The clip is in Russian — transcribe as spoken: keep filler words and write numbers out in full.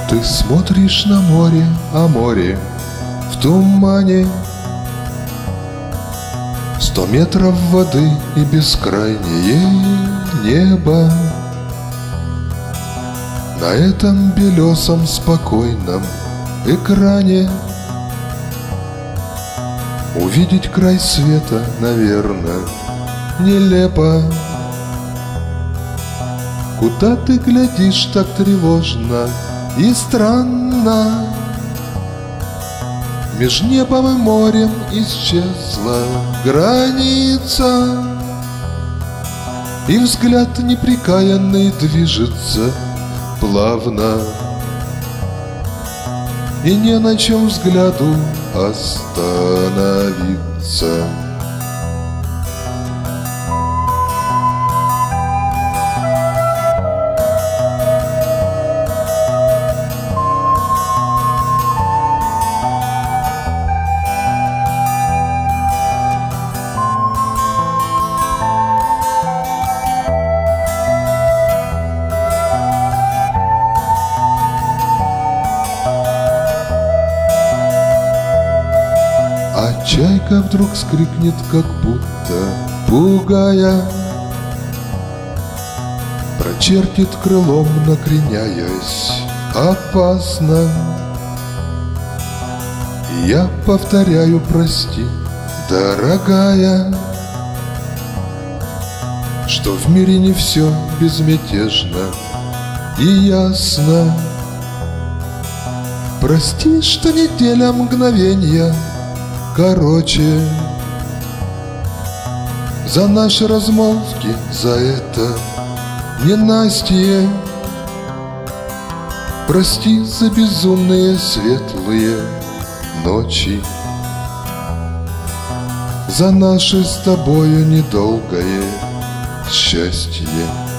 Ты смотришь на море, а море в тумане. Сто метров воды и бескрайнее небо. На этом белесом спокойном экране увидеть край света, наверное, нелепо. Куда ты глядишь так тревожно и странно? Меж небом и морем исчезла граница, и взгляд непрекаянный движется плавно, и не на чем взгляду остановиться. А чайка вдруг скрикнет, как будто пугая, прочертит крылом, накреняясь опасно. И я повторяю: прости, дорогая, что в мире не все безмятежно и ясно. Прости, что неделя мгновенья короче, за наши размолвки, за это ненастье. Прости за безумные светлые ночи, за наше с тобою недолгое счастье.